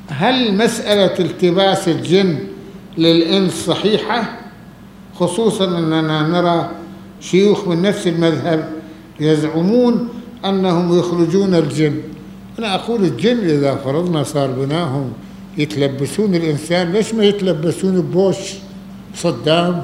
هل مسألة التباس الجن للإنس صحيحة؟ خصوصا أننا نرى شيوخ من نفس المذهب يزعمون أنهم يخرجون الجن. أنا أقول الجن إذا فرضنا صار بناهم يتلبسون الإنسان، ليش ما يتلبسون ببوش صدام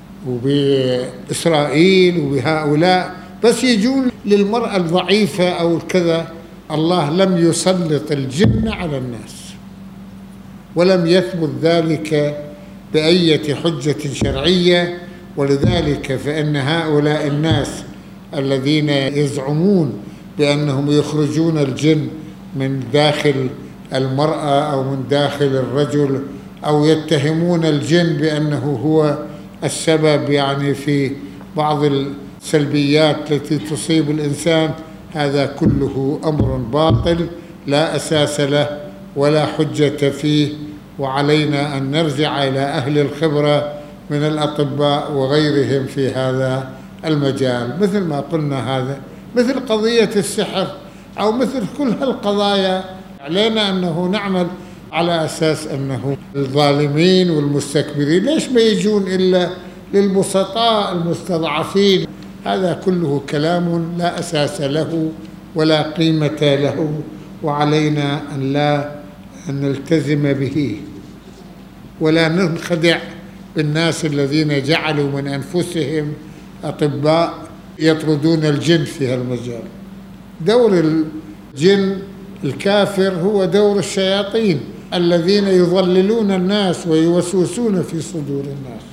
وبإسرائيل وبهؤلاء، بس يجون للمرأة الضعيفة أو كذا. الله لم يسلط الجن على الناس، ولم يثبت ذلك بأية حجة شرعية. ولذلك فإن هؤلاء الناس الذين يزعمون بأنهم يخرجون الجن من داخل المرأة أو من داخل الرجل، أو يتهمون الجن بأنه هو السبب يعني في بعض السلبيات التي تصيب الإنسان، هذا كله أمر باطل لا أساس له ولا حجة فيه. وعلينا أن نرجع إلى أهل الخبرة من الأطباء وغيرهم في هذا المجال. مثل ما قلنا هذا مثل قضية السحر أو مثل كل هالقضايا، علينا أنه نعمل على أساس أنه الظالمين والمستكبرين ليش ما يجون إلا للبسطاء المستضعفين. هذا كله كلام لا أساس له ولا قيمة له، وعلينا أن لا نلتزم به ولا ننخدع بالناس الذين جعلوا من أنفسهم أطباء يطردون الجن في هالمجال. دور الجن الكافر هو دور الشياطين الذين يضللون الناس ويوسوسون في صدور الناس.